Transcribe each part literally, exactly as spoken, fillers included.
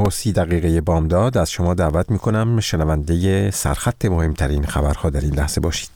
و سی دقیقه بامداد از شما دعوت میکنم شنونده سرخط مهمترین خبرها در این لحظه باشید.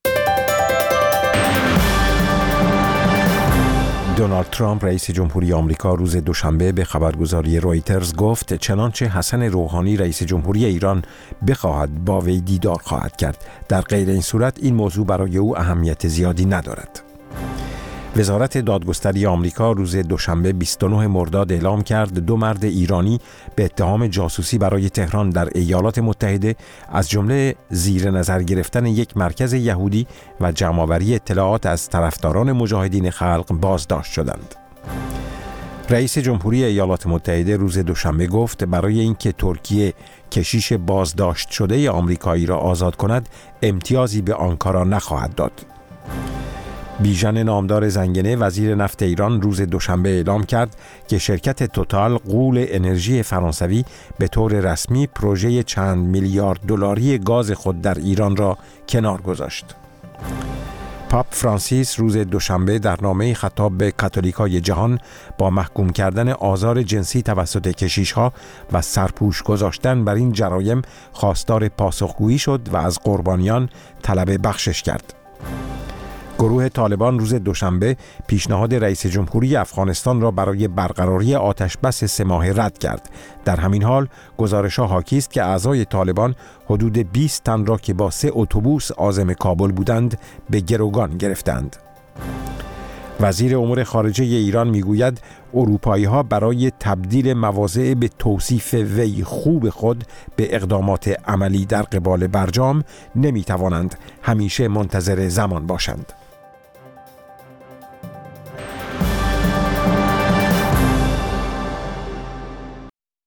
دونالد ترامپ رئیس جمهوری آمریکا روز دوشنبه به خبرگزاری رویترز گفت چنانچه حسن روحانی رئیس جمهوری ایران بخواهد با وی دیدار خواهد کرد. در غیر این صورت این موضوع برای او اهمیت زیادی ندارد. وزارت دادگستری آمریکا روز دوشنبه بیست و نه مرداد اعلام کرد دو مرد ایرانی به اتهام جاسوسی برای تهران در ایالات متحده از جمله زیر نظر گرفتن یک مرکز یهودی و جمع‌آوری اطلاعات از طرفداران مجاهدین خلق بازداشت شدند. رئیس جمهوری ایالات متحده روز دوشنبه گفت برای اینکه ترکیه کشیش بازداشت شده آمریکایی را آزاد کند امتیازی به آنکارا نخواهد داد. بیژن نامدار زنگنه وزیر نفت ایران روز دوشنبه اعلام کرد که شرکت توتال غول انرژی فرانسوی به طور رسمی پروژه چند میلیارد دلاری گاز خود در ایران را کنار گذاشت. پاپ فرانسیس روز دوشنبه در نامه خطاب به کاتولیکای جهان با محکوم کردن آزار جنسی توسط کشیش‌ها و سرپوش گذاشتن بر این جرایم خواستار پاسخگویی شد و از قربانیان طلب بخشش کرد. گروه طالبان روز دوشنبه پیشنهاد رئیس جمهوری افغانستان را برای برقراری آتش بس سه ماهه رد کرد. در همین حال گزارش‌ها حاکی است که اعضای طالبان حدود بیست تن را که با سه اتوبوس عازم کابل بودند به گروگان گرفتند. وزیر امور خارجه ایران میگوید اروپایی‌ها برای تبدیل مواضع به توصیف وی خوب خود به اقدامات عملی در قبال برجام نمی‌توانند، همیشه منتظر زمان باشند.